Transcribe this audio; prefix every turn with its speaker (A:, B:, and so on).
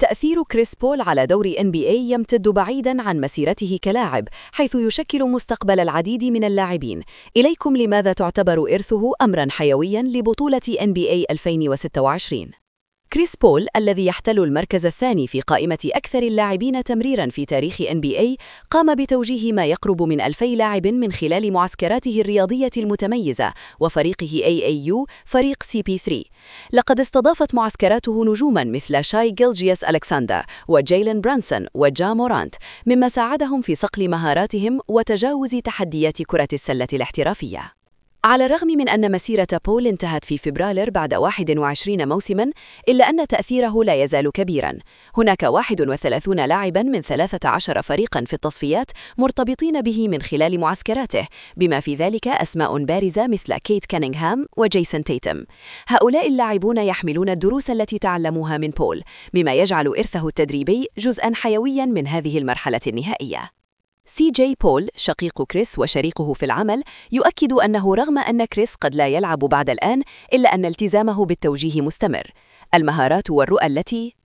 A: تأثير كريس بول على دور NBA يمتد بعيداً عن مسيرته كلاعب، حيث يشكل مستقبل العديد من اللاعبين. إليكم لماذا تعتبر إرثه أمراً حيوياً لبطولة NBA 2026. كريس بول الذي يحتل المركز الثاني في قائمة أكثر اللاعبين تمريراً في تاريخ NBA قام بتوجيه ما يقرب من 2000 لاعب من خلال معسكراته الرياضية المتميزة وفريقه AAU فريق CP3. لقد استضافت معسكراته نجوماً مثل شاي جيلجيوس ألكساندر وجايلن برانسون وجا مورانت، مما ساعدهم في صقل مهاراتهم وتجاوز تحديات كرة السلة الاحترافية. على الرغم من أن مسيرة بول انتهت في فبراير بعد 21 موسماً، إلا أن تأثيره لا يزال كبيراً. هناك 31 لاعباً من 13 فريقاً في التصفيات مرتبطين به من خلال معسكراته، بما في ذلك أسماء بارزة مثل كيت كانينغهام وجيسون تيتم. هؤلاء اللاعبون يحملون الدروس التي تعلموها من بول، مما يجعل إرثه التدريبي جزءاً حيوياً من هذه المرحلة النهائية. سي جي بول شقيق كريس وشريكه في العمل يؤكد أنه رغم أن كريس قد لا يلعب بعد الآن، إلا أن التزامه بالتوجيه مستمر. المهارات والرؤى التي